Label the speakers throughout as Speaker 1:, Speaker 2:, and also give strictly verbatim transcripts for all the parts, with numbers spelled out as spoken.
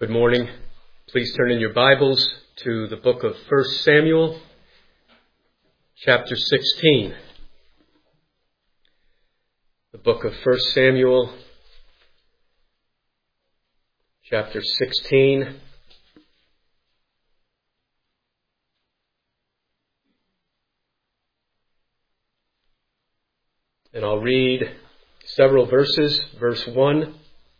Speaker 1: Good morning. Please turn in your Bibles to the book of First Samuel, chapter sixteen. The book of First Samuel, chapter sixteen. And I'll read several verses. Verse one.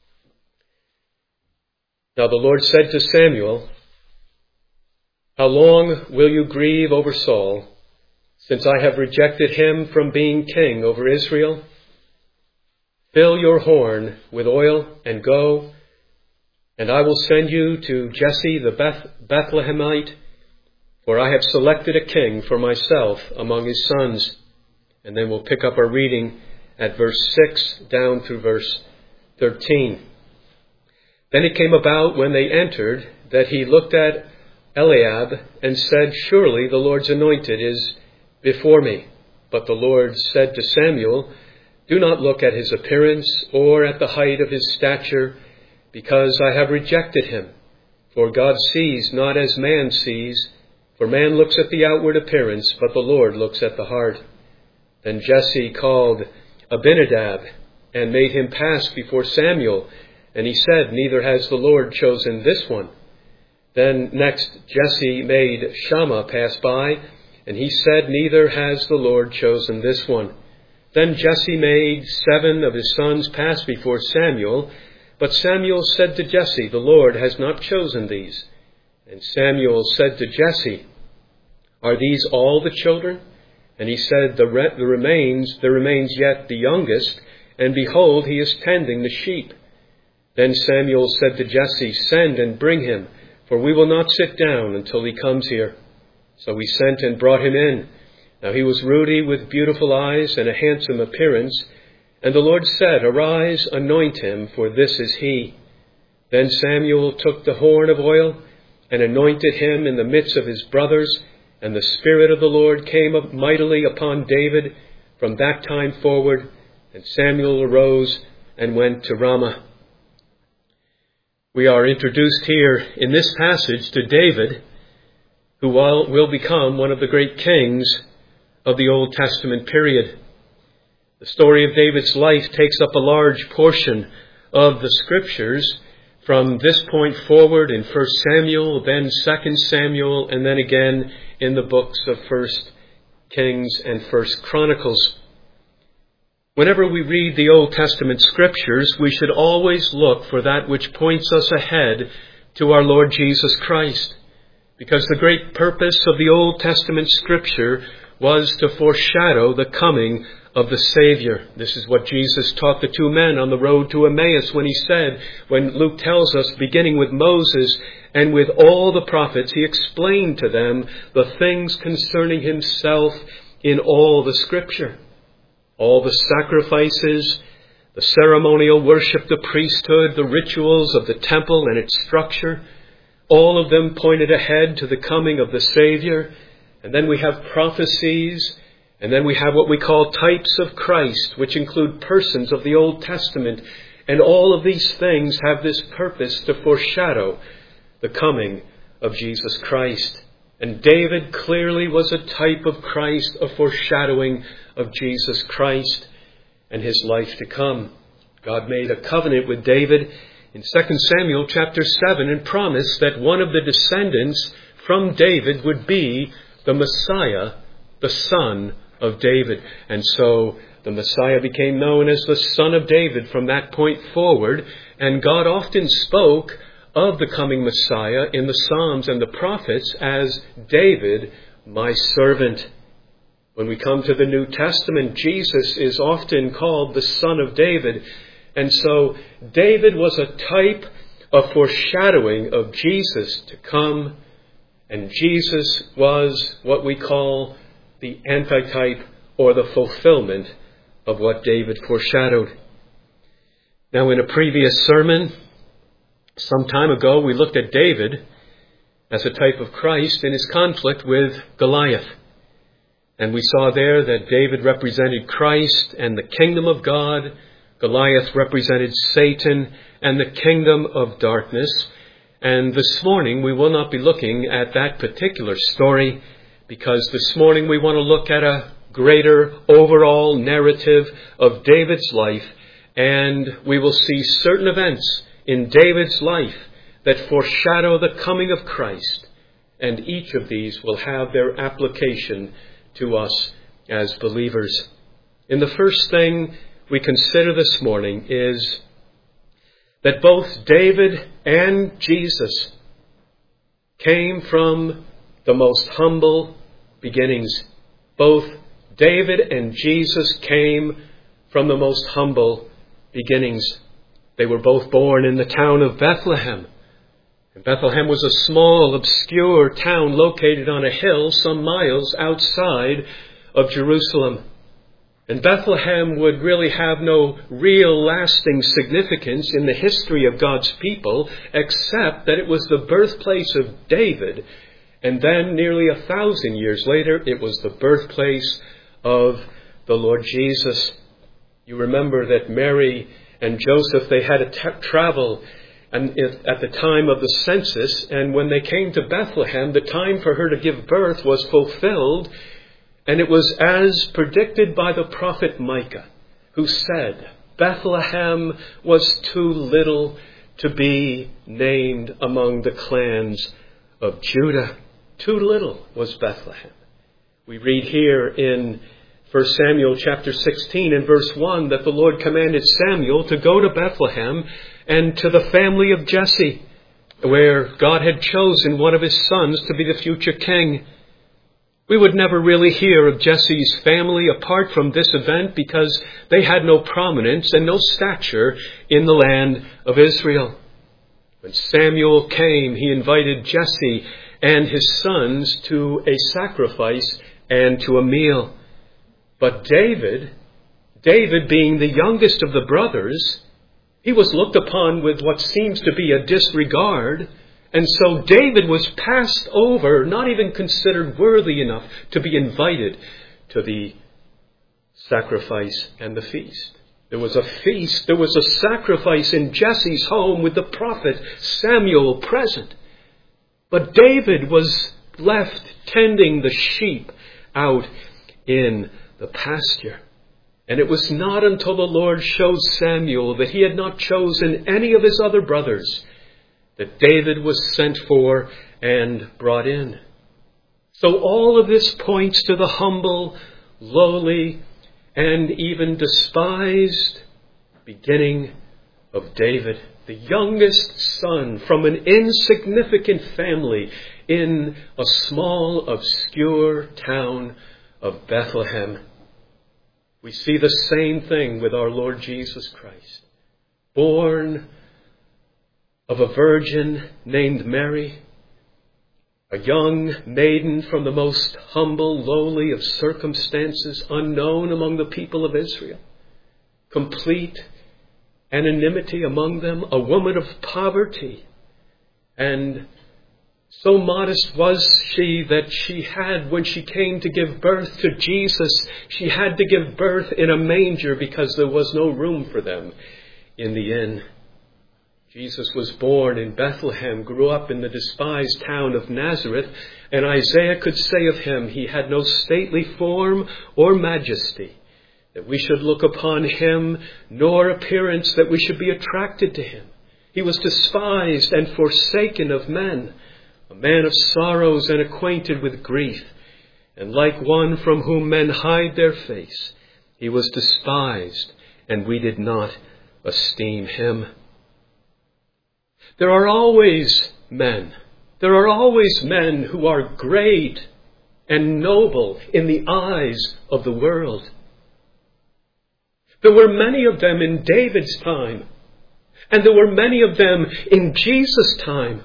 Speaker 1: Now the Lord said to Samuel, "How long will you grieve over Saul, since I have rejected him from being king over Israel? Fill your horn with oil and go, and I will send you to Jesse the Beth- Bethlehemite, for I have selected a king for myself among his sons." And then we'll pick up our reading at verse six down through verse thirteen. Then it came about when they entered that he looked at Eliab and said, "Surely the Lord's anointed is before me." But the Lord said to Samuel, "Do not look at his appearance or at the height of his stature, because I have rejected him. For God sees not as man sees, for man looks at the outward appearance, but the Lord looks at the heart." Then Jesse called Abinadab and made him pass before Samuel. And he said, "Neither has the Lord chosen this one." Then next Jesse made Shammah pass by, and he said, "Neither has the Lord chosen this one." Then Jesse made seven of his sons pass before Samuel, but Samuel said to Jesse, "The Lord has not chosen these." And Samuel said to Jesse, "Are these all the children?" And he said, "The, re- the remains, there remains yet the youngest, and behold, he is tending the sheep." Then Samuel said to Jesse, "Send and bring him, for we will not sit down until he comes here." So he sent and brought him in. Now he was ruddy with beautiful eyes and a handsome appearance. And the Lord said, "Arise, anoint him, for this is he." Then Samuel took the horn of oil and anointed him in the midst of his brothers. And the Spirit of the Lord came up mightily upon David from that time forward. And Samuel arose and went to Ramah. We are introduced here in this passage to David, who will become one of the great kings of the Old Testament period. The story of David's life takes up a large portion of the Scriptures from this point forward in First Samuel, then Second Samuel, and then again in the books of First Kings and First Chronicles. Whenever we read the Old Testament Scriptures, we should always look for that which points us ahead to our Lord Jesus Christ, because the great purpose of the Old Testament Scripture was to foreshadow the coming of the Savior. This is what Jesus taught the two men on the road to Emmaus when he said, when Luke tells us, beginning with Moses and with all the prophets, he explained to them the things concerning himself in all the Scripture. All the sacrifices, the ceremonial worship, the priesthood, the rituals of the temple and its structure, all of them pointed ahead to the coming of the Savior. And then we have prophecies, and then we have what we call types of Christ, which include persons of the Old Testament. And all of these things have this purpose to foreshadow the coming of Jesus Christ. And David clearly was a type of Christ, a foreshadowing of Jesus Christ and his life to come. God made a covenant with David in Second Samuel chapter seven and promised that one of the descendants from David would be the Messiah, the son of David. And so the Messiah became known as the Son of David from that point forward. And God often spoke of the coming Messiah in the Psalms and the prophets as David, my servant. When we come to the New Testament, Jesus is often called the Son of David. And so David was a type, a foreshadowing of Jesus to come. And Jesus was what we call the antitype or the fulfillment of what David foreshadowed. Now, in a previous sermon, some time ago, we looked at David as a type of Christ in his conflict with Goliath. And we saw there that David represented Christ and the kingdom of God. Goliath represented Satan and the kingdom of darkness. And this morning we will not be looking at that particular story, because this morning we want to look at a greater overall narrative of David's life, and we will see certain events in David's life that foreshadow the coming of Christ, and each of these will have their application to us as believers. And the first thing we consider this morning is that both David and Jesus came from the most humble beginnings. Both David and Jesus came from the most humble beginnings. They were both born in the town of Bethlehem. And Bethlehem was a small, obscure town located on a hill some miles outside of Jerusalem. And Bethlehem would really have no real lasting significance in the history of God's people, except that it was the birthplace of David. And then nearly a thousand years later, it was the birthplace of the Lord Jesus. You remember that Mary and Joseph, they had to t- travel and at the time of the census. And when they came to Bethlehem, the time for her to give birth was fulfilled. And it was as predicted by the prophet Micah, who said, Bethlehem was too little to be named among the clans of Judah. Too little was Bethlehem. We read here in First Samuel chapter sixteen and verse one that the Lord commanded Samuel to go to Bethlehem and to the family of Jesse, where God had chosen one of his sons to be the future king. We would never really hear of Jesse's family apart from this event, because they had no prominence and no stature in the land of Israel. When Samuel came, he invited Jesse and his sons to a sacrifice and to a meal. But David, David being the youngest of the brothers, he was looked upon with what seems to be a disregard. And so David was passed over, not even considered worthy enough to be invited to the sacrifice and the feast. There was a feast, there was a sacrifice in Jesse's home with the prophet Samuel present. But David was left tending the sheep out in the pasture. And it was not until the Lord showed Samuel that he had not chosen any of his other brothers that David was sent for and brought in. So all of this points to the humble, lowly, and even despised beginning of David, the youngest son from an insignificant family in a small, obscure town of Bethlehem. We see the same thing with our Lord Jesus Christ, born of a virgin named Mary, a young maiden from the most humble, lowly of circumstances, unknown among the people of Israel, complete anonymity among them, a woman of poverty. And so modest was she that she had, when she came to give birth to Jesus, she had to give birth in a manger because there was no room for them in the inn. Jesus was born in Bethlehem, grew up in the despised town of Nazareth, and Isaiah could say of him, he had no stately form or majesty, that we should look upon him, nor appearance that we should be attracted to him. He was despised and forsaken of men, a man of sorrows and acquainted with grief, and like one from whom men hide their face, he was despised, and we did not esteem him. There are always men. There are always men who are great and noble in the eyes of the world. There were many of them in David's time, and there were many of them in Jesus' time.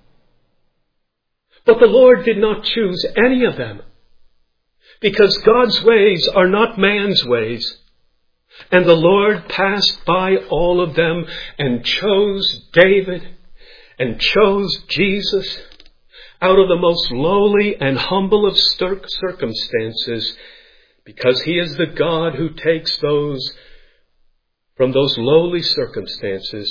Speaker 1: But the Lord did not choose any of them, because God's ways are not man's ways. And the Lord passed by all of them and chose David and chose Jesus out of the most lowly and humble of circumstances, because he is the God who takes those from those lowly circumstances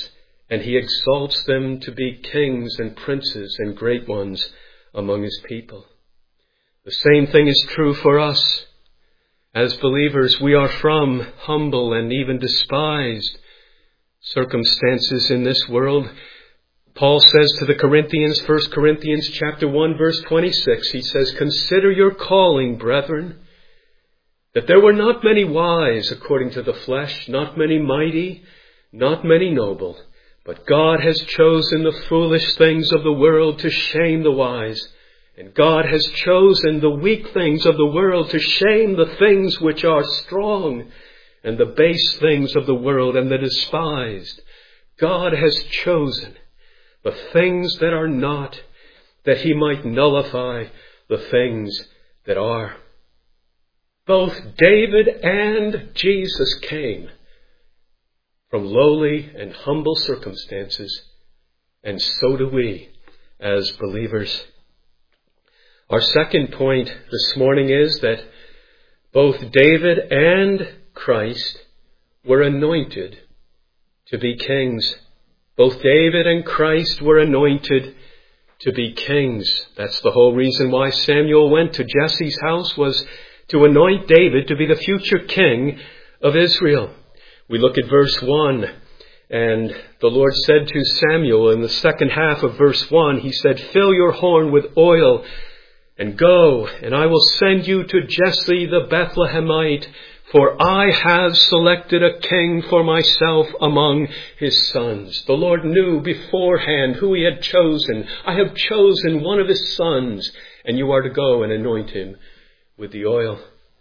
Speaker 1: and he exalts them to be kings and princes and great ones among his people. The same thing is true for us. As believers, we are from humble and even despised circumstances in this world. Paul says to the Corinthians, First Corinthians chapter one, verse twenty-six, he says, "Consider your calling, brethren, that there were not many wise according to the flesh, not many mighty, not many noble, but God has chosen the foolish things of the world to shame the wise. And God has chosen the weak things of the world to shame the things which are strong, and the base things of the world and the despised. God has chosen the things that are not, that he might nullify the things that are." Both David and Jesus came from lowly and humble circumstances, and so do we as believers. Our second point this morning is that both David and Christ were anointed to be kings. Both David and Christ were anointed to be kings. That's the whole reason why Samuel went to Jesse's house, was to anoint David to be the future king of Israel. We look at verse one, and the Lord said to Samuel in the second half of verse one, he said, "Fill your horn with oil and go, and I will send you to Jesse the Bethlehemite, for I have selected a king for myself among his sons." The Lord knew beforehand who he had chosen. "I have chosen one of his sons, and you are to go and anoint him with the oil."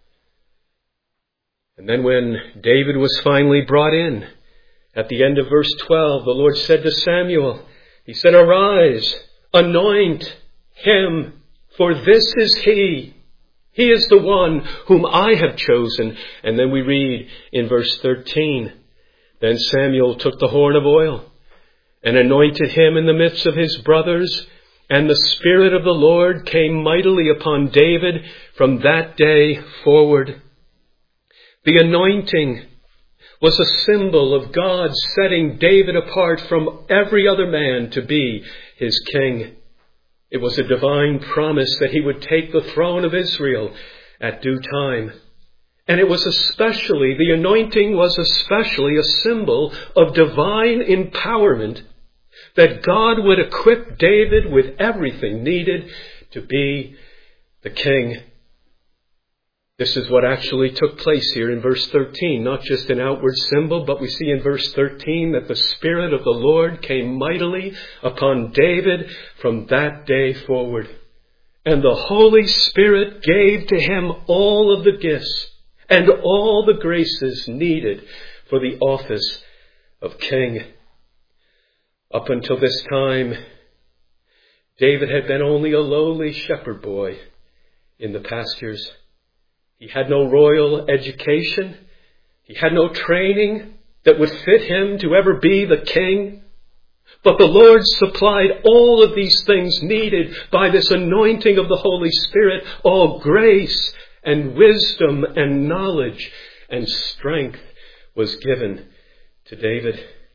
Speaker 1: And then when David was finally brought in, at the end of verse twelve, the Lord said to Samuel, he said, "Arise, anoint him, for this is he. He is the one whom I have chosen." And then we read in verse thirteen, "Then Samuel took the horn of oil and anointed him in the midst of his brothers, and the Spirit of the Lord came mightily upon David from that day forward." The anointing was a symbol of God setting David apart from every other man to be his king. It was a divine promise that he would take the throne of Israel at due time. And it was especially, the anointing was especially a symbol of divine empowerment, that God would equip David with everything needed to be the king. This is what actually took place here in verse thirteen. Not just an outward symbol, but we see in verse thirteen that the Spirit of the Lord came mightily upon David from that day forward. And the Holy Spirit gave to him all of the gifts and all the graces needed for the office of king. Up until this time, David had been only a lowly shepherd boy in the pastures. He had no royal education. He had no training that would fit him to ever be the king. But the Lord supplied all of these things needed by this anointing of the Holy Spirit. All grace and wisdom and knowledge and strength was given to David.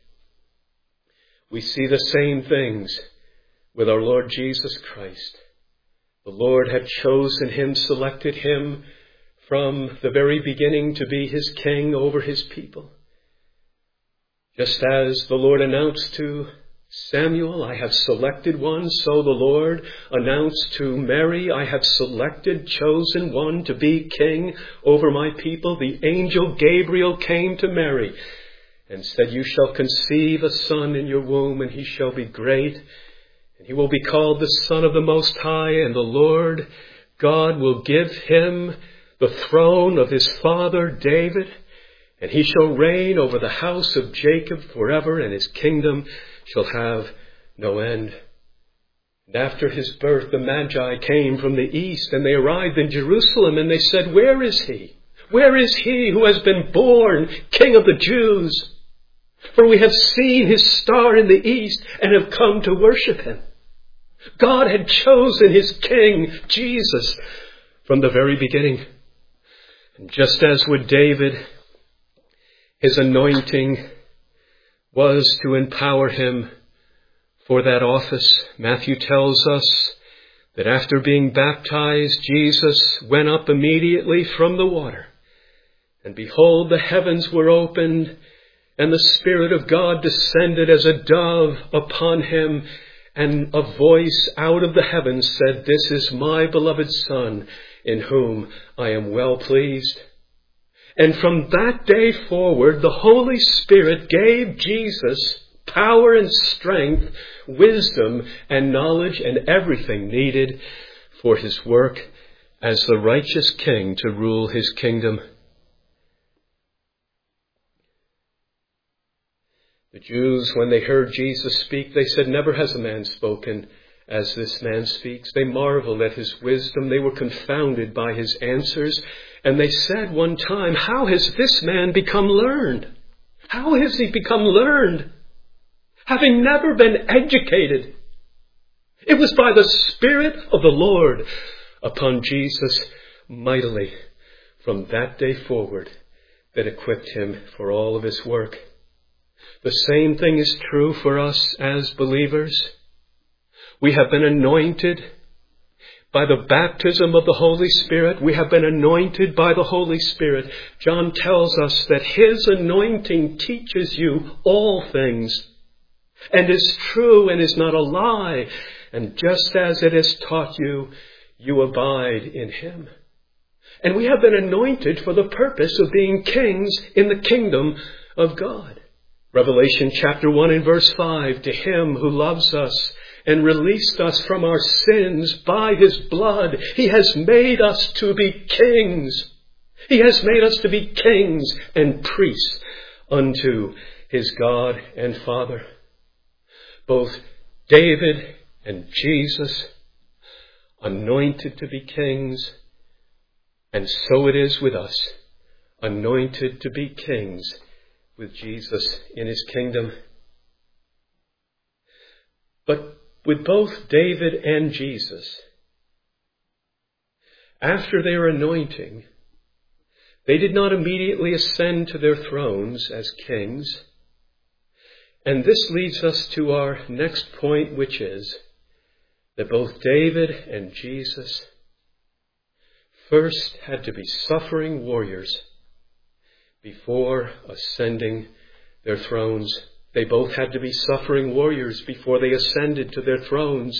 Speaker 1: We see the same things with our Lord Jesus Christ. The Lord had chosen him, selected him from the very beginning to be his king over his people. Just as the Lord announced to Samuel, "I have selected one," so the Lord announced to Mary, "I have selected, chosen one to be king over my people." The angel Gabriel came to Mary and said, "You shall conceive a son in your womb, and he shall be great, and he will be called the Son of the Most High, and the Lord God will give him the throne of his father David, and he shall reign over the house of Jacob forever, and his kingdom shall have no end." And after his birth, the Magi came from the east, and they arrived in Jerusalem, and they said, "Where is he? Where is he who has been born King of the Jews? For we have seen his star in the east and have come to worship him." God had chosen his king, Jesus, from the very beginning. And just as with David, his anointing was to empower him for that office. Matthew tells us that after being baptized, Jesus went up immediately from the water. And behold, the heavens were opened, and the Spirit of God descended as a dove upon him. And a voice out of the heavens said, "This is my beloved Son, in whom I am well pleased." And from that day forward, the Holy Spirit gave Jesus power and strength, wisdom and knowledge, and everything needed for his work as the righteous king to rule his kingdom. The Jews, when they heard Jesus speak, they said, "Never has a man spoken as this man speaks." They marveled at his wisdom. They were confounded by his answers. And they said one time, "How has this man become learned? How has he become learned, having never been educated?" It was by the Spirit of the Lord upon Jesus mightily from that day forward that equipped him for all of his work. The same thing is true for us as believers. We have been anointed by the baptism of the Holy Spirit. We have been anointed by the Holy Spirit. John tells us that his anointing teaches you all things and is true and is not a lie. And just as it has taught you, you abide in him. And we have been anointed for the purpose of being kings in the kingdom of God. Revelation chapter one and verse five, "To him who loves us and released us from our sins by his blood, he has made us to be kings." He has made us to be kings and priests unto his God and Father. Both David and Jesus, anointed to be kings, and so it is with us, anointed to be kings with Jesus in his kingdom. But with both David and Jesus, after their anointing, they did not immediately ascend to their thrones as kings. And this leads us to our next point, which is that both David and Jesus first had to be suffering warriors before ascending their thrones. They both had to be suffering warriors before they ascended to their thrones.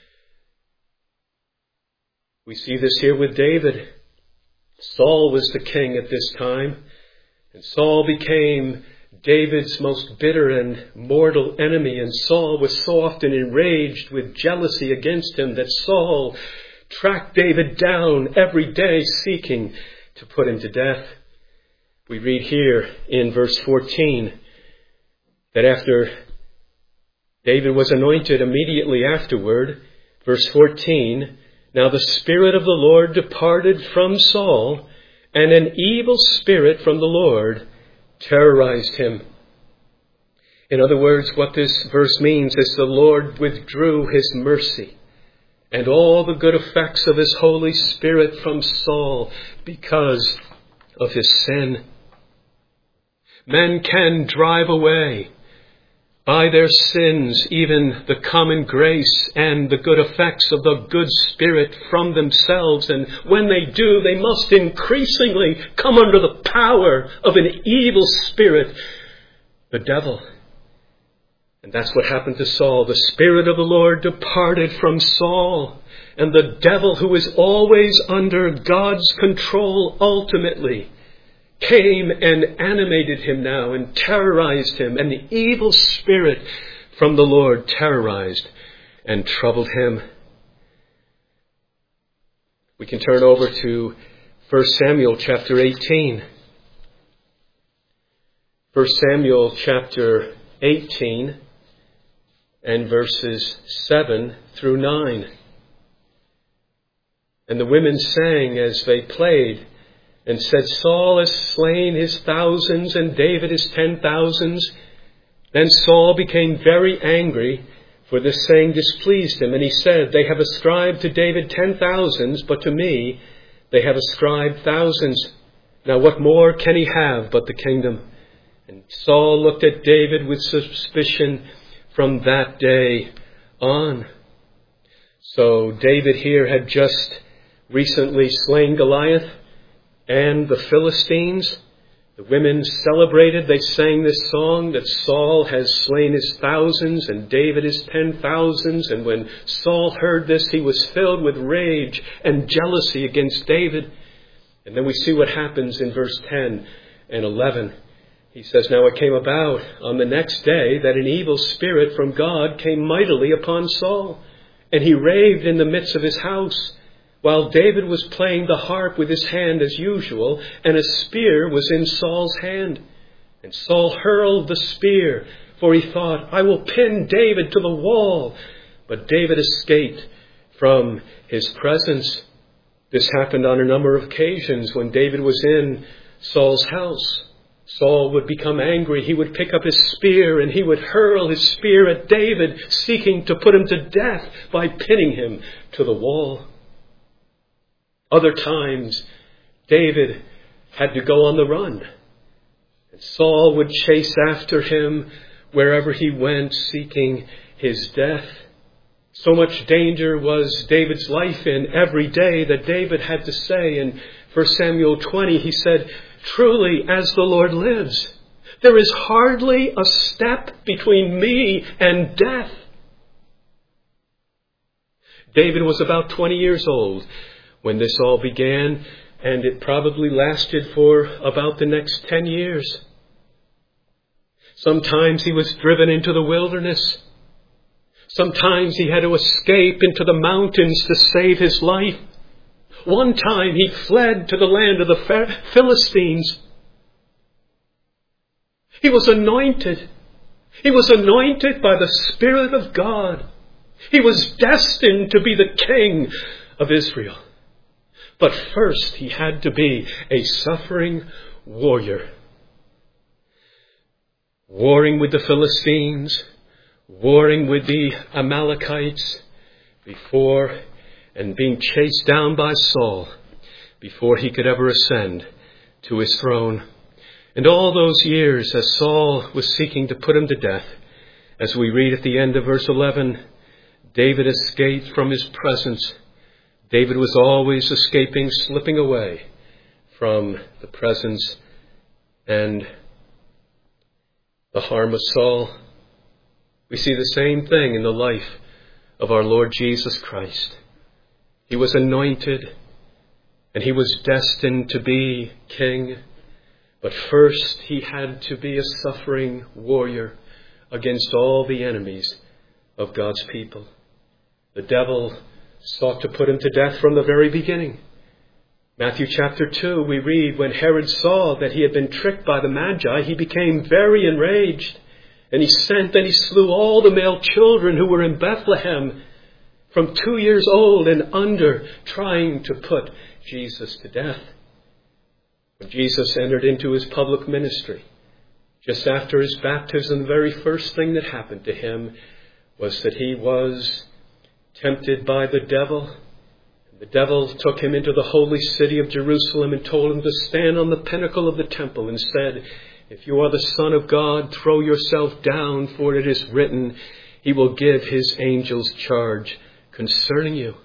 Speaker 1: We see this here with David. Saul was the king at this time, and Saul became David's most bitter and mortal enemy, and Saul was so often enraged with jealousy against him that Saul tracked David down every day seeking to put him to death. We read here in verse fourteen that after David was anointed immediately afterward, verse fourteen, "Now the Spirit of the Lord departed from Saul, and an evil spirit from the Lord terrorized him." In other words, what this verse means is the Lord withdrew his mercy and all the good effects of his Holy Spirit from Saul because of his sin. Men can drive away by their sins even the common grace and the good effects of the good Spirit from themselves. And when they do, they must increasingly come under the power of an evil spirit, the devil. And that's what happened to Saul. The Spirit of the Lord departed from Saul, and the devil, who is always under God's control ultimately, came and animated him now and terrorized him. And the evil spirit from the Lord terrorized and troubled him. We can turn over to First Samuel chapter eighteen. First Samuel chapter eighteen and verses seven through nine. "And the women sang as they played, and said, Saul has slain his thousands, and David his ten thousands. Then Saul became very angry, for this saying displeased him. And he said, They have ascribed to David ten thousands, but to me they have ascribed thousands. Now what more can he have but the kingdom? And Saul looked at David with suspicion from that day on. So David here had just recently slain Goliath and the Philistines. The women celebrated. They sang this song that Saul has slain his thousands and David his ten thousands. And when Saul heard this, he was filled with rage and jealousy against David. And then we see what happens in verse ten and eleven. He says, "Now it came about on the next day that an evil spirit from God came mightily upon Saul, and he raved in the midst of his house, while David was playing the harp with his hand as usual, and a spear was in Saul's hand. And Saul hurled the spear, for he thought, 'I will pin David to the wall.' But David escaped from his presence." This happened on a number of occasions when David was in Saul's house. Saul would become angry. He would pick up his spear and he would hurl his spear at David, seeking to put him to death by pinning him to the wall. Other times, David had to go on the run. And Saul would chase after him wherever he went, seeking his death. So much danger was David's life in every day that David had to say in First Samuel twenty, he said, "Truly, as the Lord lives, there is hardly a step between me and death." David was about twenty years old when this all began, and it probably lasted for about the next ten years. Sometimes he was driven into the wilderness. Sometimes he had to escape into the mountains to save his life. One time he fled to the land of the Philistines. He was anointed. He was anointed by the Spirit of God. He was destined to be the king of Israel. But first he had to be a suffering warrior. Warring with the Philistines, warring with the Amalekites before and being chased down by Saul before he could ever ascend to his throne. And all those years as Saul was seeking to put him to death, as we read at the end of verse eleven, David escaped from his presence. David was always escaping, slipping away from the presence and the harm of Saul. We see the same thing in the life of our Lord Jesus Christ. He was anointed and he was destined to be king. But first he had to be a suffering warrior against all the enemies of God's people. The devil sought to put him to death from the very beginning. Matthew chapter two, we read, when Herod saw that he had been tricked by the Magi, he became very enraged. And he sent and he slew all the male children who were in Bethlehem from two years old and under, trying to put Jesus to death. When Jesus entered into his public ministry, just after his baptism, the very first thing that happened to him was that he was tempted by the devil. The devil took him into the holy city of Jerusalem and told him to stand on the pinnacle of the temple and said, "If you are the Son of God, throw yourself down, for it is written, he will give his angels charge concerning you."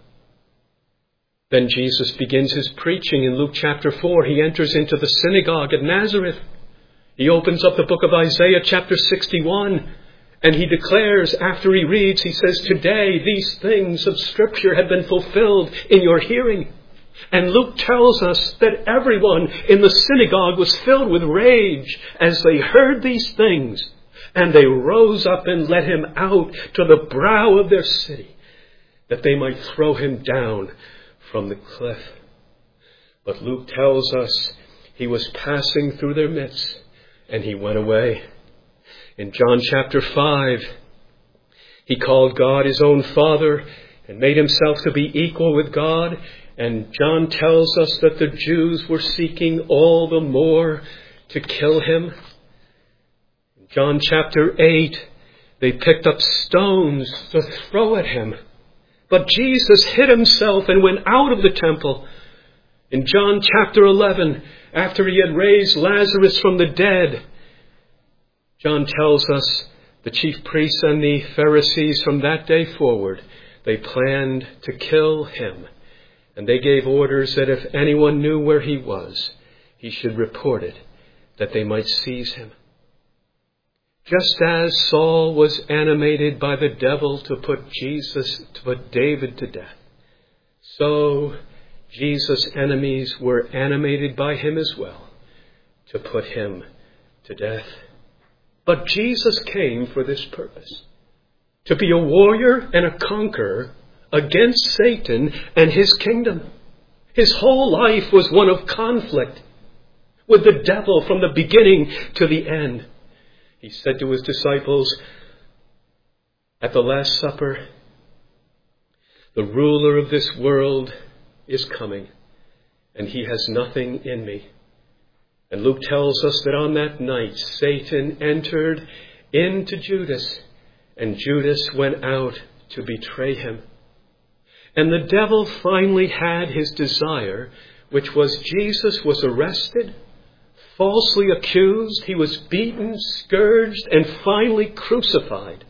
Speaker 1: Then Jesus begins his preaching in Luke chapter four. He enters into the synagogue at Nazareth. He opens up the book of Isaiah chapter sixty-one. And he declares, after he reads, he says, "Today these things of Scripture have been fulfilled in your hearing." And Luke tells us that everyone in the synagogue was filled with rage as they heard these things. And they rose up and led him out to the brow of their city, that they might throw him down from the cliff. But Luke tells us he was passing through their midst, and he went away. In John chapter five, he called God his own Father and made himself to be equal with God. And John tells us that the Jews were seeking all the more to kill him. In John chapter eight, they picked up stones to throw at him. But Jesus hid himself and went out of the temple. In John chapter eleven, after he had raised Lazarus from the dead, John tells us the chief priests and the Pharisees from that day forward, they planned to kill him. And they gave orders that if anyone knew where he was, he should report it, that they might seize him. Just as Saul was animated by the devil to put Jesus, to put David to death, so Jesus' enemies were animated by him as well to put him to death. But Jesus came for this purpose, to be a warrior and a conqueror against Satan and his kingdom. His whole life was one of conflict with the devil from the beginning to the end. He said to his disciples at the Last Supper, "The ruler of this world is coming, and he has nothing in me." And Luke tells us that on that night, Satan entered into Judas, and Judas went out to betray him. And the devil finally had his desire, which was Jesus was arrested, falsely accused, he was beaten, scourged, and finally crucified.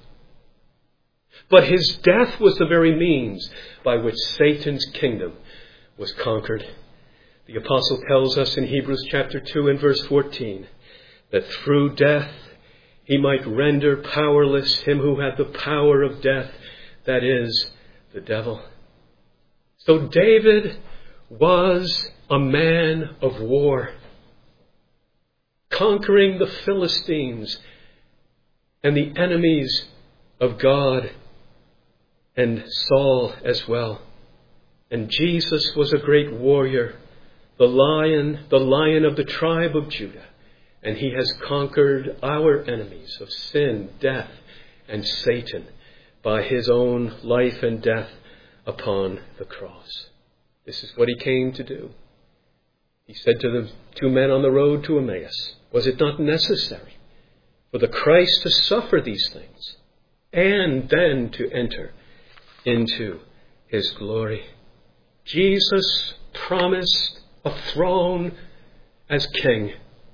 Speaker 1: But his death was the very means by which Satan's kingdom was conquered. The apostle tells us in Hebrews chapter two and verse fourteen that through death he might render powerless him who had the power of death, that is, the devil. So David was a man of war, conquering the Philistines and the enemies of God and Saul as well. And Jesus was a great warrior, the lion, the lion of the tribe of Judah. And he has conquered our enemies of sin, death, and Satan by his own life and death upon the cross. This is what he came to do. He said to the two men on the road to Emmaus, was it not necessary for the Christ to suffer these things and then to enter into his glory? Jesus promised a throne as king,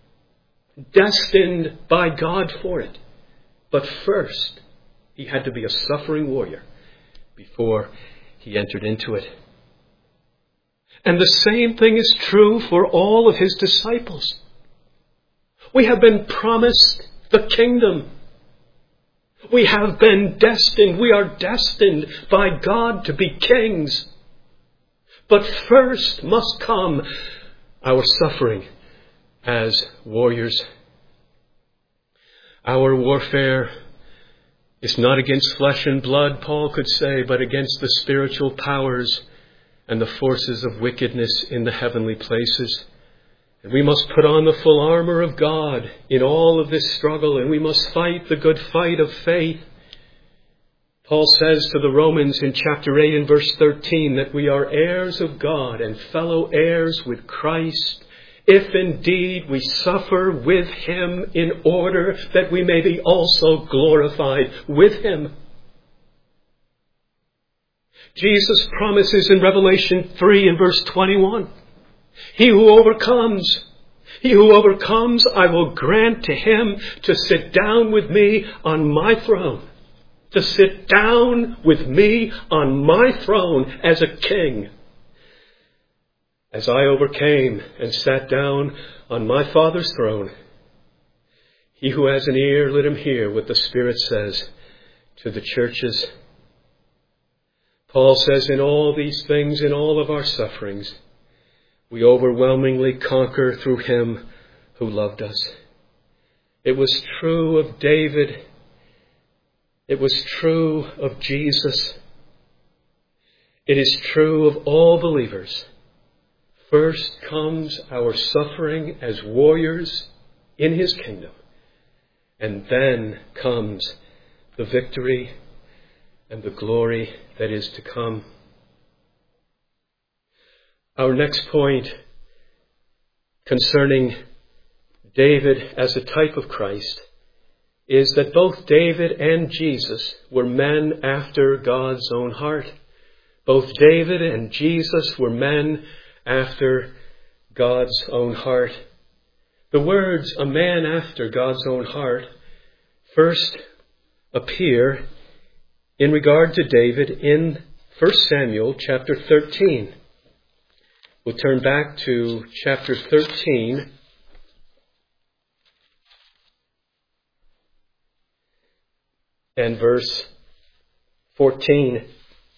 Speaker 1: destined by God for it. But first, he had to be a suffering warrior before he entered into it. And the same thing is true for all of his disciples. We have been promised the kingdom. We have been destined. We are destined by God to be kings. But first must come our suffering as warriors. Our warfare is not against flesh and blood, Paul could say, but against the spiritual powers and the forces of wickedness in the heavenly places. And we must put on the full armor of God in all of this struggle, and we must fight the good fight of faith. Paul says to the Romans in chapter eight and verse thirteen that we are heirs of God and fellow heirs with Christ, if indeed we suffer with him in order that we may be also glorified with him. Jesus promises in Revelation three and verse twenty-one, he who overcomes, he who overcomes, I will grant to him to sit down with me on my throne. To sit down with me on my throne as a king. As I overcame and sat down on my Father's throne. He who has an ear, let him hear what the Spirit says to the churches. Paul says in all these things, in all of our sufferings, we overwhelmingly conquer through him who loved us. It was true of David. It was true of Jesus. It is true of all believers. First comes our suffering as warriors in his kingdom. And then comes the victory and the glory that is to come. Our next point concerning David as a type of Christ is that both David and Jesus were men after God's own heart. Both David and Jesus were men after God's own heart. The words, a man after God's own heart, first appear in regard to David in First Samuel chapter thirteen. We'll turn back to chapter thirteen. And verse fourteen.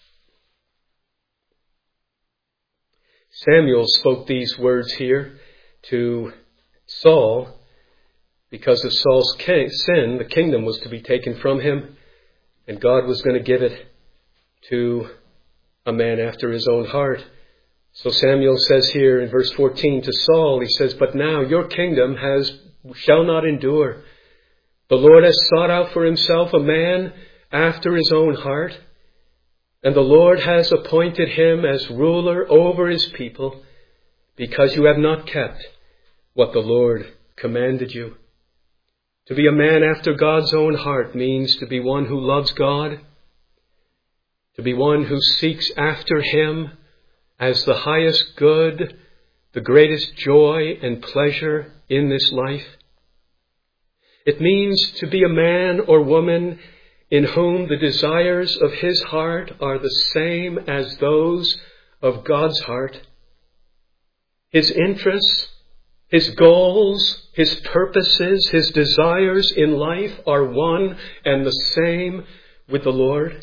Speaker 1: Samuel spoke these words here to Saul. Because of Saul's sin, the kingdom was to be taken from him, and God was going to give it to a man after his own heart. So Samuel says here in verse fourteen to Saul, he says, "But now your kingdom has shall not endure. The Lord has sought out for himself a man after his own heart, and the Lord has appointed him as ruler over his people, because you have not kept what the Lord commanded you." To be a man after God's own heart means to be one who loves God, to be one who seeks after him as the highest good, the greatest joy and pleasure in this life. It means to be a man or woman in whom the desires of his heart are the same as those of God's heart. His interests, his goals, his purposes, his desires in life are one and the same with the Lord.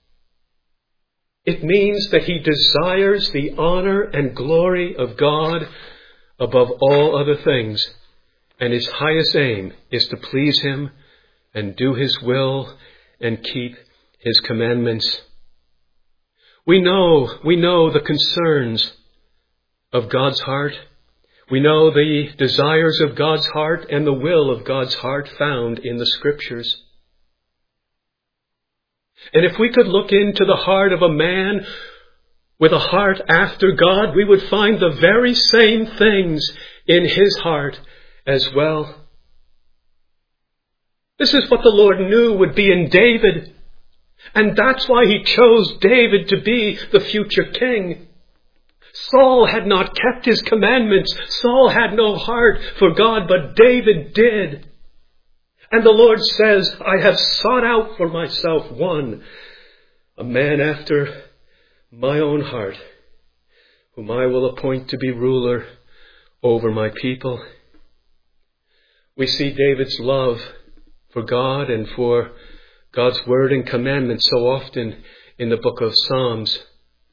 Speaker 1: It means that he desires the honor and glory of God above all other things, and his highest aim is to please him and do his will and keep his commandments. We know, we know the concerns of God's heart. We know the desires of God's heart and the will of God's heart found in the Scriptures. And if we could look into the heart of a man with a heart after God, we would find the very same things in his heart as well. This is what the Lord knew would be in David. And that's why he chose David to be the future king. Saul had not kept his commandments. Saul had no heart for God, but David did. And the Lord says, "I have sought out for myself one, a man after my own heart, whom I will appoint to be ruler over my people." We see David's love for God and for God's word and commandments so often in the book of Psalms.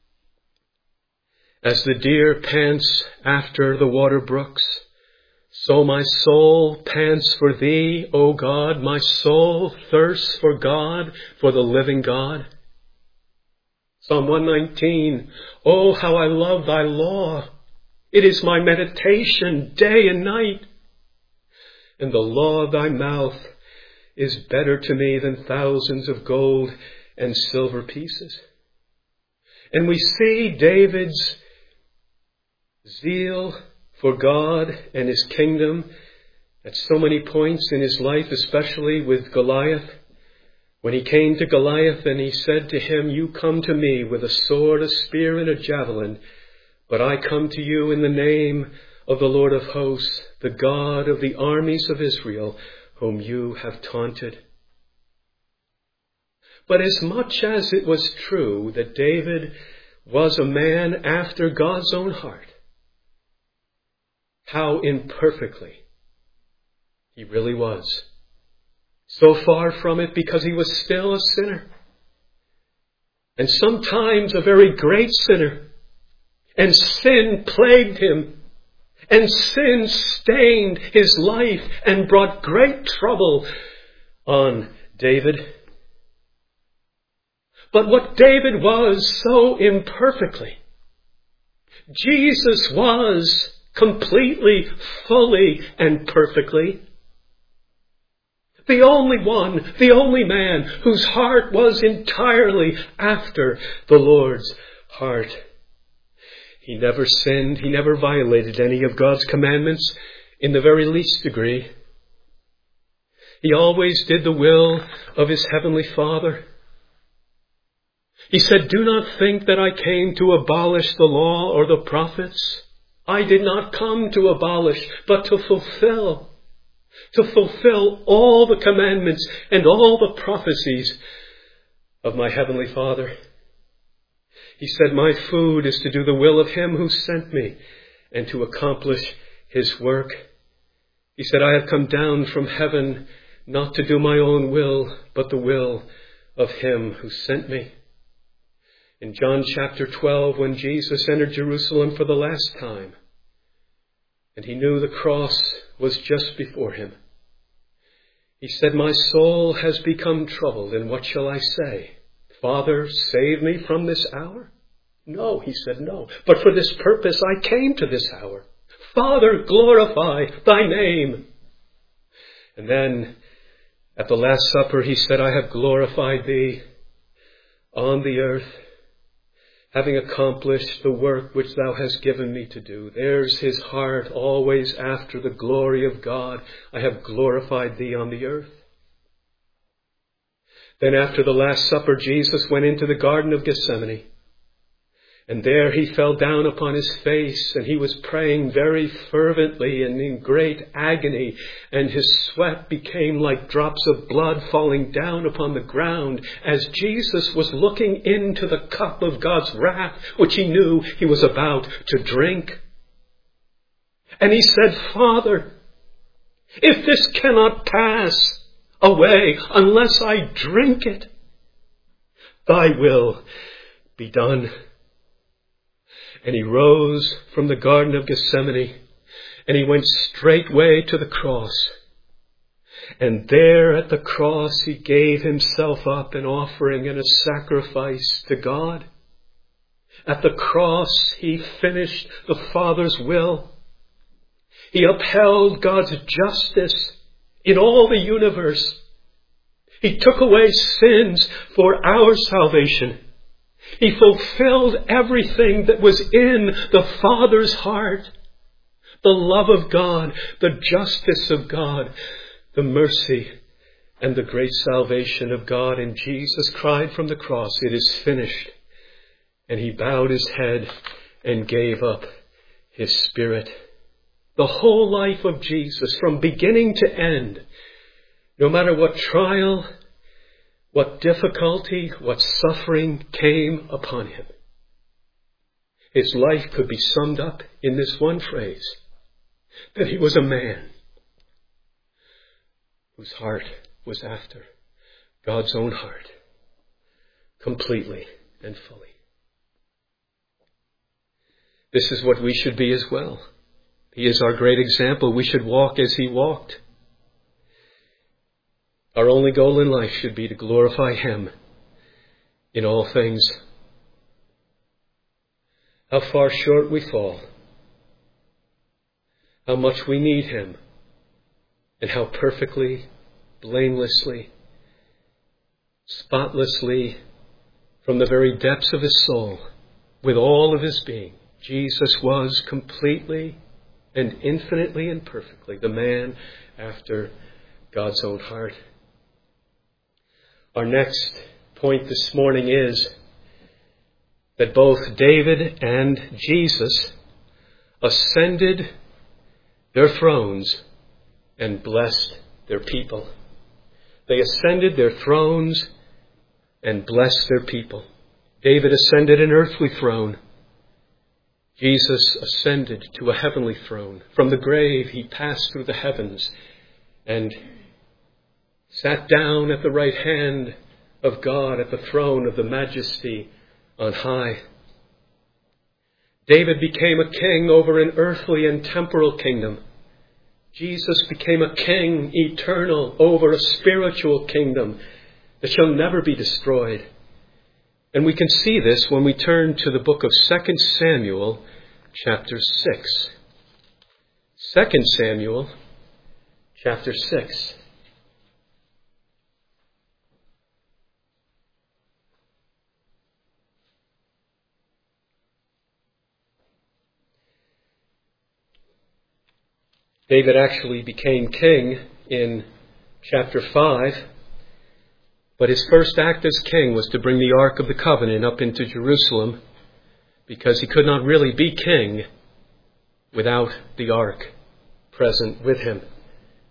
Speaker 1: As the deer pants after the water brooks, so my soul pants for thee, O God. My soul thirsts for God, for the living God. Psalm one nineteen, "Oh, how I love thy law. It is my meditation day and night. And the law of thy mouth is better to me than thousands of gold and silver pieces." And we see David's zeal for God and his kingdom at so many points in his life, especially with Goliath. When he came to Goliath and he said to him, "You come to me with a sword, a spear, and a javelin, but I come to you in the name of the Lord of hosts, the God of the armies of Israel, whom you have taunted." But as much as it was true that David was a man after God's own heart, how imperfectly he really was. So far from it, because he was still a sinner. And sometimes a very great sinner. And sin plagued him. And sin stained his life and brought great trouble on David. But what David was so imperfectly, Jesus was completely, fully, and perfectly. The only one, the only man whose heart was entirely after the Lord's heart. He never sinned. He never violated any of God's commandments in the very least degree. He always did the will of his heavenly Father. He said, "Do not think that I came to abolish the law or the prophets. I did not come to abolish, but to fulfill." to fulfill all the commandments and all the prophecies of my heavenly Father. He said, my food is to do the will of him who sent me and to accomplish his work. He said, I have come down from heaven not to do my own will, but the will of him who sent me. In John chapter twelve, when Jesus entered Jerusalem for the last time, and he knew the cross was just before him, he said, my soul has become troubled, and what shall I say? Father, save me from this hour? No, he said, no. But for this purpose I came to this hour. Father, glorify thy name. And then at the Last Supper he said, I have glorified thee on the earth, having accomplished the work which thou hast given me to do. There's his heart, always after the glory of God. I have glorified thee on the earth. Then after the Last Supper, Jesus went into the Garden of Gethsemane. And there he fell down upon his face, and he was praying very fervently and in great agony, and his sweat became like drops of blood falling down upon the ground as Jesus was looking into the cup of God's wrath, which he knew he was about to drink. And he said, Father, if this cannot pass away unless I drink it, thy will be done. And he rose from the Garden of Gethsemane, and he went straightway to the cross. And there at the cross he gave himself up an offering and a sacrifice to God. At the cross he finished the Father's will. He upheld God's justice in all the universe. He took away sins for our salvation. He fulfilled everything that was in the Father's heart. The love of God, the justice of God, the mercy and the great salvation of God. And Jesus cried from the cross, it is finished. And he bowed his head and gave up his spirit. The whole life of Jesus, from beginning to end, no matter what trial, what difficulty, what suffering came upon him, his life could be summed up in this one phrase, that he was a man whose heart was after God's own heart, completely and fully. This is what we should be as well. He is our great example. We should walk as he walked. Our only goal in life should be to glorify him in all things. How far short we fall. How much we need him. And how perfectly, blamelessly, spotlessly, from the very depths of his soul, with all of his being, Jesus was completely and infinitely and perfectly the man after God's own heart. Our next point this morning is that both David and Jesus ascended their thrones and blessed their people. They ascended their thrones and blessed their people. David ascended an earthly throne. Jesus ascended to a heavenly throne. From the grave he passed through the heavens and sat down at the right hand of God at the throne of the majesty on high. David became a king over an earthly and temporal kingdom. Jesus became a king eternal over a spiritual kingdom that shall never be destroyed. And we can see this when we turn to the book of Second Samuel, chapter six. Second Samuel, chapter six. David actually became king in chapter five, but his first act as king was to bring the Ark of the Covenant up into Jerusalem, because he could not really be king without the Ark present with him.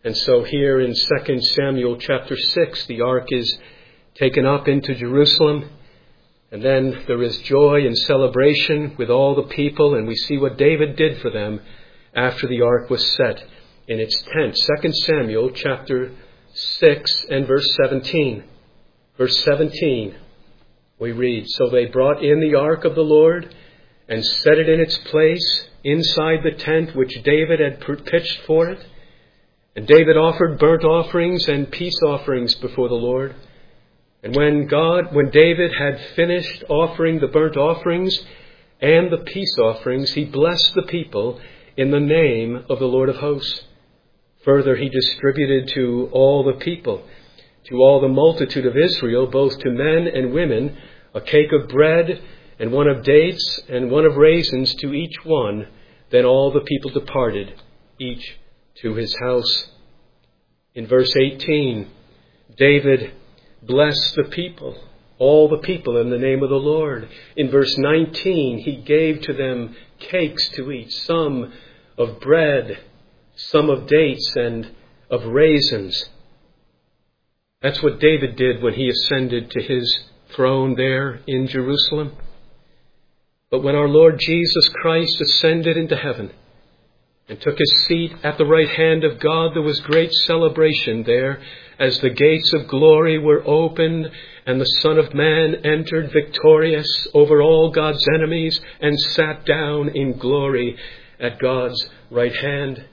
Speaker 1: And so here in Second Samuel chapter six, the ark is taken up into Jerusalem. And then there is joy and celebration with all the people. And we see what David did for them after the ark was set in its tent. Second Samuel chapter six and verse seventeen. Verse seventeen, we read, "So they brought in the ark of the Lord and set it in its place inside the tent which David had pitched for it. And David offered burnt offerings and peace offerings before the Lord. And when God, when David had finished offering the burnt offerings and the peace offerings, he blessed the people in the name of the Lord of hosts. Further, he distributed to all the people, to all the multitude of Israel, both to men and women, a cake of bread and one of dates and one of raisins to each one. Then all the people departed, each to his house." In verse eighteen, David blessed the people, all the people, in the name of the Lord. In verse nineteen, he gave to them cakes to eat, some of bread, some of dates, and of raisins. That's what David did when he ascended to his throne there in Jerusalem. But when our Lord Jesus Christ ascended into heaven and took his seat at the right hand of God, there was great celebration there as the gates of glory were opened and the Son of Man entered victorious over all God's enemies and sat down in glory at God's right hand.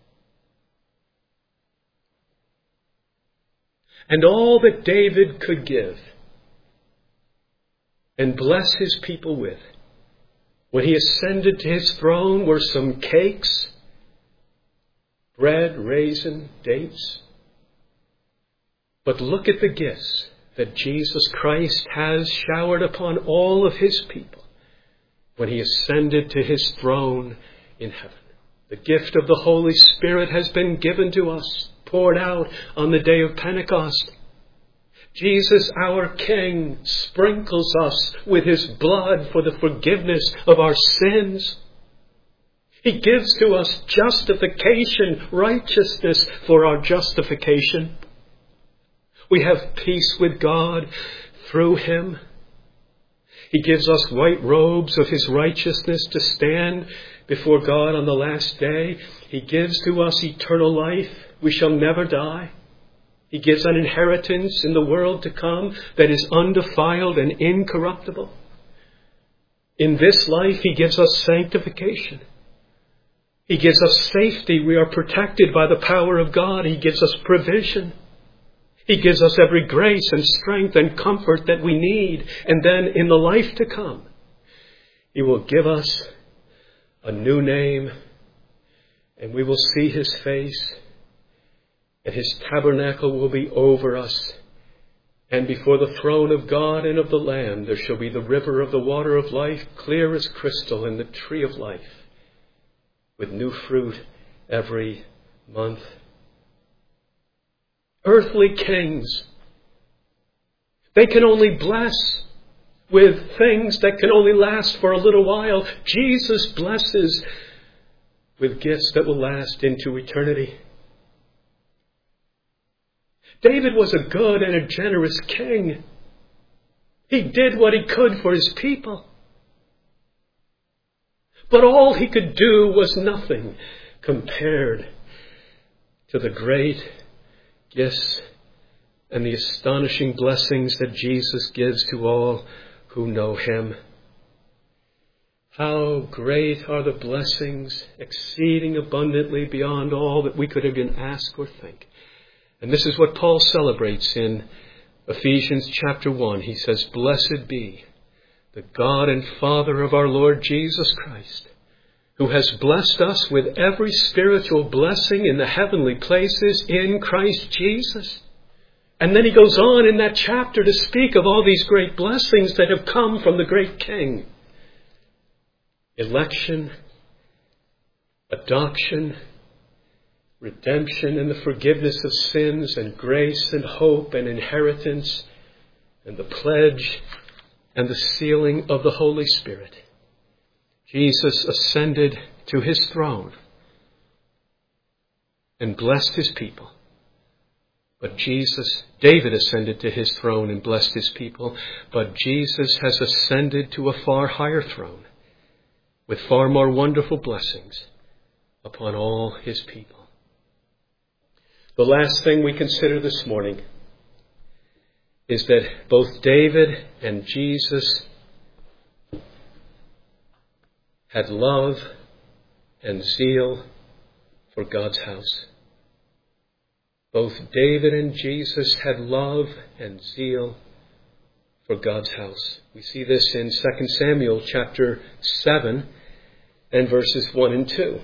Speaker 1: And all that David could give and bless his people with when he ascended to his throne were some cakes, bread, raisin, dates. But look at the gifts that Jesus Christ has showered upon all of his people when he ascended to his throne in heaven. The gift of the Holy Spirit has been given to us, poured out on the day of Pentecost. Jesus, our King, sprinkles us with his blood for the forgiveness of our sins. He gives to us justification, righteousness for our justification. We have peace with God through him. He gives us white robes of his righteousness to stand before God on the last day. He gives to us eternal life. We shall never die. He gives an inheritance in the world to come that is undefiled and incorruptible. In this life, he gives us sanctification. He gives us safety. We are protected by the power of God. He gives us provision. He gives us every grace and strength and comfort that we need. And then in the life to come, he will give us a new name, and we will see his face, and his tabernacle will be over us. And before the throne of God and of the Lamb, there shall be the river of the water of life, clear as crystal, and the tree of life, with new fruit every month. Earthly kings, they can only bless with things that can only last for a little while. Jesus blesses with gifts that will last into eternity. David was a good and a generous king. He did what he could for his people. But all he could do was nothing compared to the great gifts and the astonishing blessings that Jesus gives to all who know him. How great are the blessings, exceeding abundantly beyond all that we could even ask or think. And this is what Paul celebrates in Ephesians chapter one. He says, "Blessed be the God and Father of our Lord Jesus Christ, who has blessed us with every spiritual blessing in the heavenly places in Christ Jesus." And then he goes on in that chapter to speak of all these great blessings that have come from the great King. Election, adoption, redemption and the forgiveness of sins, and grace and hope and inheritance, and the pledge and the sealing of the Holy Spirit. Jesus ascended to his throne. and blessed his people. But Jesus, David ascended to his throne and blessed his people, but Jesus has ascended to a far higher throne with far more wonderful blessings upon all his people. The last thing we consider this morning is that both David and Jesus had love and zeal for God's house. Both David and Jesus had love and zeal for God's house. We see this in Second Samuel chapter seven and verses one and two.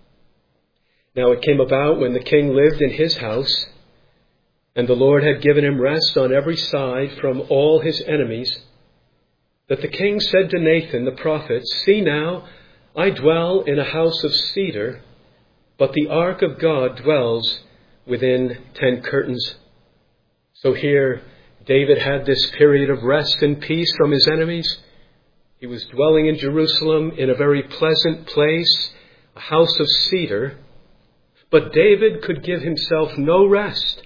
Speaker 1: Now it came about when the king lived in his house, and the Lord had given him rest on every side from all his enemies, that the king said to Nathan the prophet, "See now, I dwell in a house of cedar, but the ark of God dwells within ten curtains." So here, David had this period of rest and peace from his enemies. He was dwelling in Jerusalem in a very pleasant place, a house of cedar. But David could give himself no rest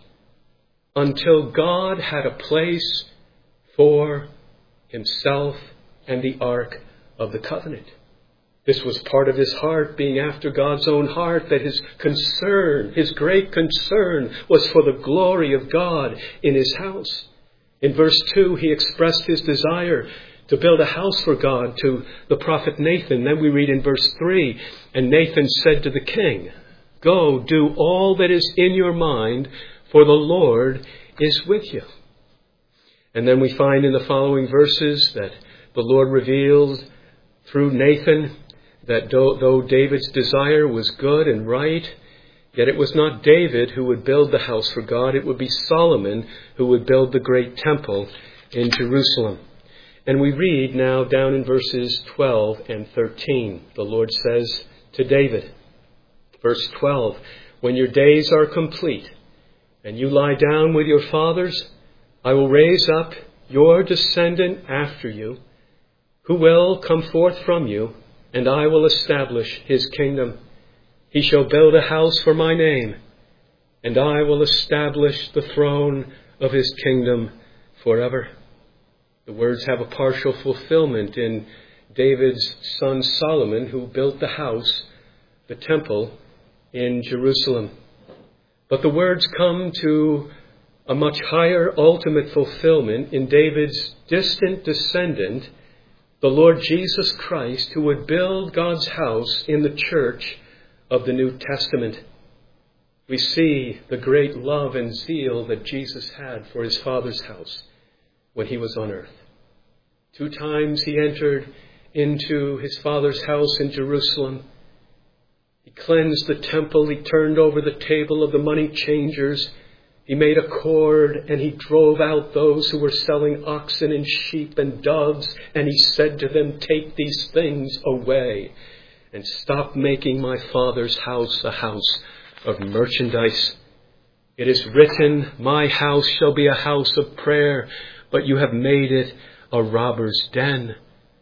Speaker 1: until God had a place for himself and the ark of the covenant. This was part of his heart, being after God's own heart, that his concern, his great concern, was for the glory of God in his house. In verse two, he expressed his desire to build a house for God to the prophet Nathan. Then we read in verse three, "And Nathan said to the king, 'Go, do all that is in your mind, for the Lord is with you.'" And then we find in the following verses that the Lord revealed through Nathan that though David's desire was good and right, yet it was not David who would build the house for God. It would be Solomon who would build the great temple in Jerusalem. And we read now down in verses twelve and thirteen. The Lord says to David, verse twelve, "When your days are complete and you lie down with your fathers, I will raise up your descendant after you, who will come forth from you, and I will establish his kingdom. He shall build a house for my name, and I will establish the throne of his kingdom forever." The words have a partial fulfillment in David's son Solomon, who built the house, the temple, in Jerusalem. But the words come to a much higher ultimate fulfillment in David's distant descendant, the Lord Jesus Christ, who would build God's house in the church of the New Testament. We see the great love and zeal that Jesus had for his Father's house when he was on earth. Two times he entered into his Father's house in Jerusalem. He cleansed the temple. He turned over the table of the money changers. He made a cord, and he drove out those who were selling oxen and sheep and doves. And he said to them, "Take these things away and stop making my Father's house a house of merchandise. It is written, my house shall be a house of prayer, but you have made it a robber's den."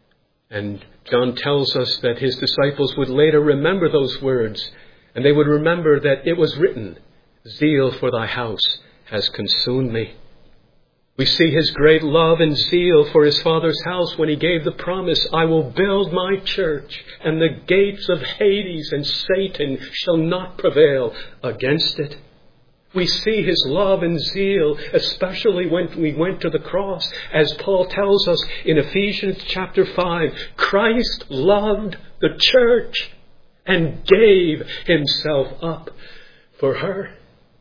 Speaker 1: And John tells us that his disciples would later remember those words, and they would remember that it was written, "Zeal for thy house has consumed me." We see his great love and zeal for his Father's house when he gave the promise, "I will build my church, and the gates of Hades and Satan shall not prevail against it." We see his love and zeal, especially when we went to the cross. As Paul tells us in Ephesians chapter five, Christ loved the church and gave himself up for her.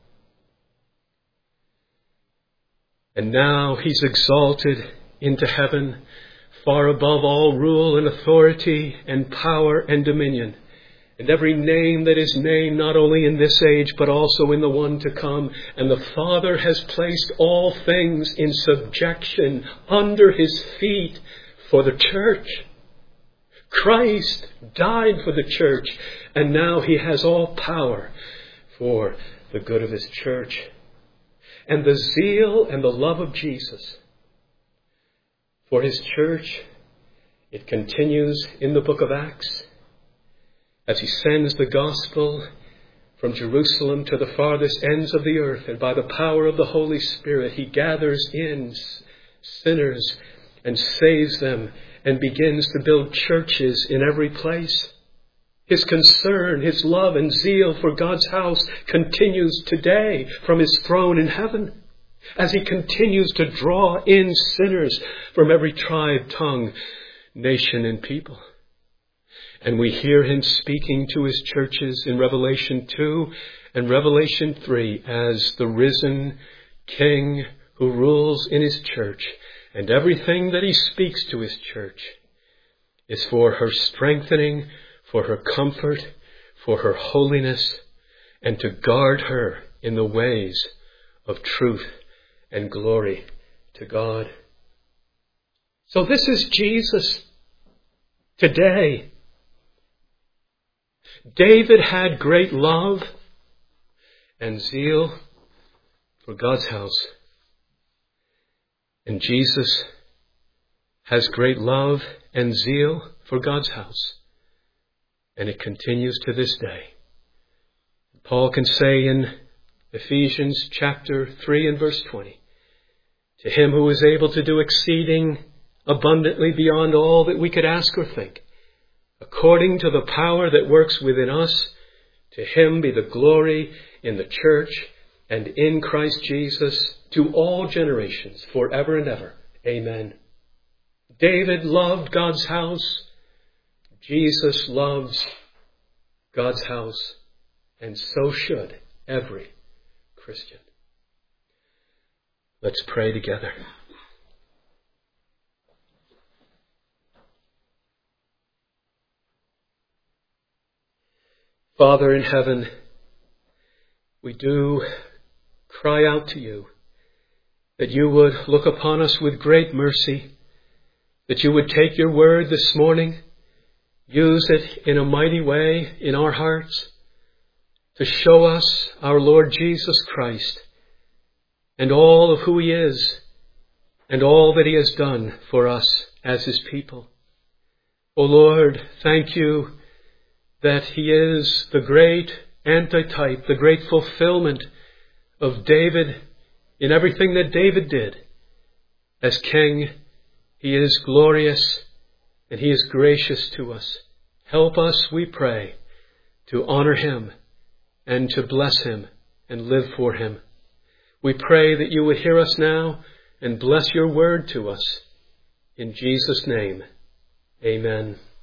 Speaker 1: And now he's exalted into heaven, far above all rule and authority and power and dominion, and every name that is named, not only in this age, but also in the one to come. And the Father has placed all things in subjection under his feet for the church. Christ died for the church, and now he has all power for the good of his church. And the zeal and the love of Jesus for his church, it continues in the book of Acts, as he sends the gospel from Jerusalem to the farthest ends of the earth, and by the power of the Holy Spirit, he gathers in sinners and saves them and begins to build churches in every place. His concern, his love and zeal for God's house continues today from his throne in heaven, as he continues to draw in sinners from every tribe, tongue, nation, and people. And we hear him speaking to his churches in Revelation two and Revelation three as the risen King who rules in his church. And everything that he speaks to his church is for her strengthening, for her comfort, for her holiness, and to guard her in the ways of truth and glory to God. So this is Jesus today. David had great love and zeal for God's house. And Jesus has great love and zeal for God's house. And it continues to this day. Paul can say in Ephesians chapter three and verse twenty, to him who is able to do exceeding abundantly beyond all that we could ask or think, according to the power that works within us, to him be the glory in the church and in Christ Jesus to all generations, forever and ever. Amen. David loved God's house. Jesus loves God's house. And so should every Christian. Let's pray together. Father in heaven, we do cry out to you that you would look upon us with great mercy, that you would take your word this morning, use it in a mighty way in our hearts to show us our Lord Jesus Christ and all of who he is and all that he has done for us as his people. O Lord, thank you that he is the great antitype, the great fulfillment of David in everything that David did. As king, he is glorious and he is gracious to us. Help us, we pray, to honor him and to bless him and live for him. We pray that you would hear us now and bless your word to us. In Jesus' name, amen.